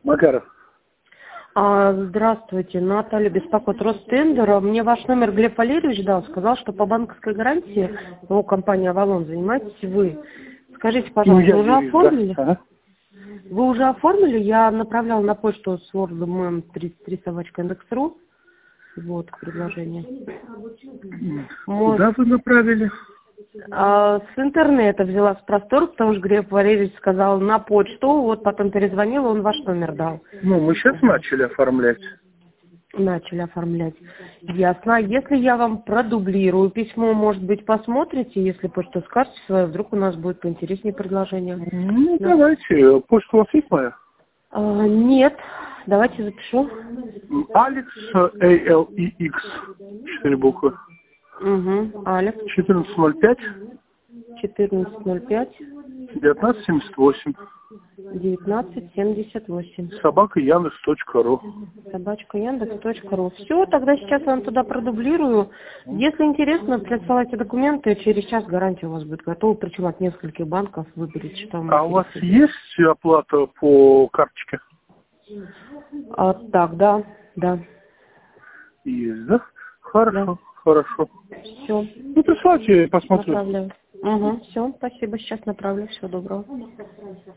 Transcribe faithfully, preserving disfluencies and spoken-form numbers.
Макаров. А, здравствуйте, Наталья беспокоит Ростендер. Мне ваш номер Глеб Валерьевич дал, сказал, что по банковской гарантии, ну, компания «Авалон» занимаетесь вы. Скажите, пожалуйста, Ну, вы уже юрист, оформили? да? Ага. Вы уже оформили? Я направлял на почту с вордом эм тридцать три собачка индекс точка ру. Вот предложение. Куда вы направили? А, с интернета взяла с простора, потому что Глеб Валерьевич сказал на почту, вот потом перезвонила, он ваш номер дал. Ну, мы сейчас начали оформлять. Начали оформлять. Ясно. Если я вам продублирую письмо, может быть, посмотрите, если почту скажете свою, вдруг у нас будет поинтереснее предложение. Ну, Да. давайте. Почта у вас есть моя? А, нет. Давайте запишу. Алекс, A L E X, четыре буквы. Угу. Алекс. четырнадцать ноль пять. четырнадцать ноль пять. девятнадцать семьдесят восемь. девятнадцать семьдесят восемь. Собака Яндекс точка ру. Собачка Яндекс точка ру. Все, тогда сейчас вам туда продублирую. Если интересно, присылайте документы, через час гарантия у вас будет готова, причем от нескольких банков выберите, что вам А у вас интересует. есть оплата по карточке? А, так, да, да. Есть, да? Хорошо, Да. хорошо. Все. Ну, присылайте, я посмотрю. Направляю. Угу, все, спасибо, сейчас направлю. Всего доброго.